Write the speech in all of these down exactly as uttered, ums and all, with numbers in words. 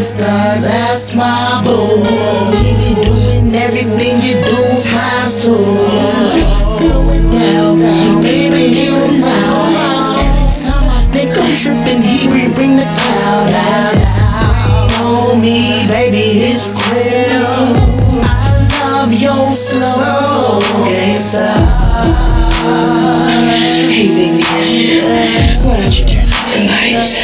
Gangsta, that's my boo. He be doing everything you do times two. Slow it down, baby, get around. Every time I think I'm tripping, he bring, bring the cloud out. Know me, baby, it's real. I love your slow gangsta. Hey baby, why don't you turn off the lights?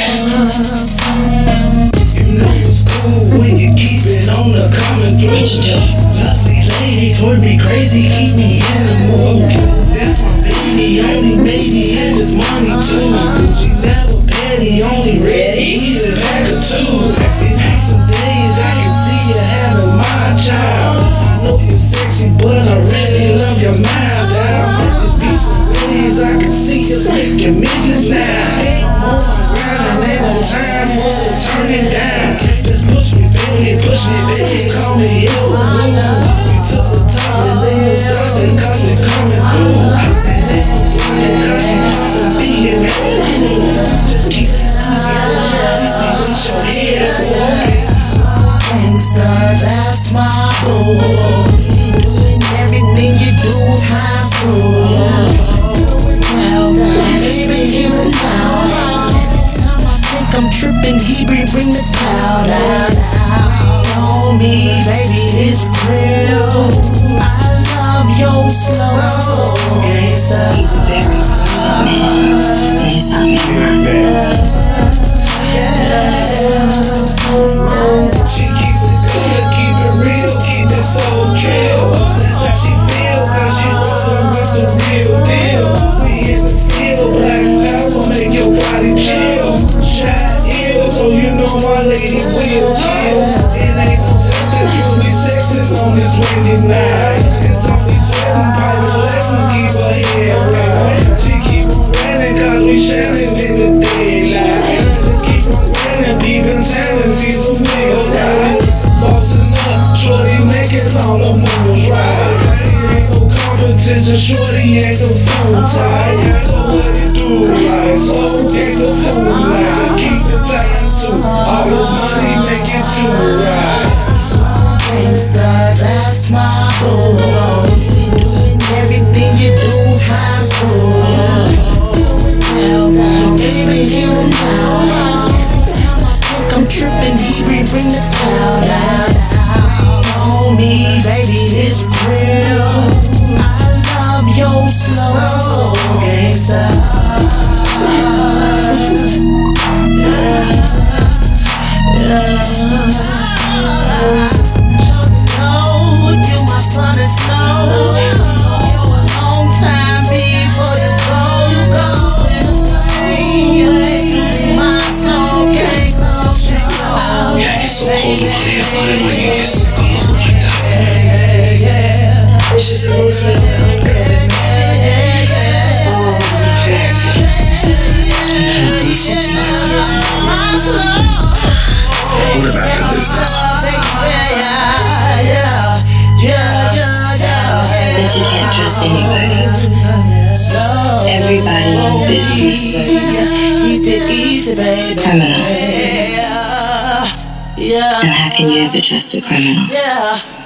You know it's cool when you keep it on the coming through. What you doing? Lovely lady, toy me crazy, keep me in the mood. That's my baby, only baby, and it's money too. She never petty, only ready, eat a pack of two. It be some days I can see you having my child. I know you're sexy, but I really love your mind down. It be some days I can see you making millions now. I'm on my grind and ain't no time for to turn it down. Just push me, baby, push me, baby, call me yo. We took the time and they don't stop it cause we coming through. And they don't block it cause you poppin' me in the crew. Just keep it easy, push it, please me with your head full. Gangsta, that's my boo. He be doing everything you do times two. Well, baby, get around. Every time I think I'm tripping, he bring, bring the cloud out. Know me, baby, it's real. I love your slow gangsta. He's a very good man, and he's not me. She keeps it good, keep it real, keep it so trill. That's how she feel, cause she rollin' with the real deal. We in the field, black power, make your body chill. Shine ill, so you know my lady will kill. It ain't no weapons, we'll be sexin' on this windy night. It's only sweatin', piping lessons, keep her head right. She keep on running, cause we shining in the daylight. Just keep on running, peeping talent, see some niggas right. Bossing up, shorty making all the moves right. Ain't no competition, shorty ain't the fool type. So what it do like, slow gangsta fool like. Just keep it tight too, all this money make it too right. Gangsta, that's my boo. He be doing everything you do times two. Well, baby, get around. Every time I think I'm tripping, he bring, bring the cloud out. Know me, baby, it's real. I love your slow gangsta. Yeah, yeah. No, you my sun and snow. You a long time before you go, you go away. You ain't my slow gangsta. Yeah, it gets so cold around here, honey, when you get sick on the like that. It's just supposed to be uncovered. Oh, in fact, Do something like that to you. What about the business? that you can't trust anybody. Everybody in business is a criminal. And how can you ever trust a criminal?